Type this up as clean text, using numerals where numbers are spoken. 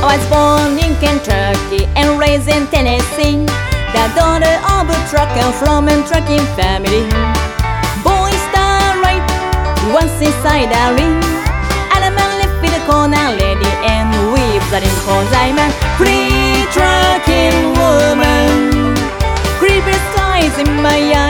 was born in Kentucky and raised in Tennessee, the daughter of a trucker from a trucking family. Boy star right once inside a ring, and a man left with a corner lady and weaves that in, 'cause I'm a free trucking woman. Creepy skies in my eyes.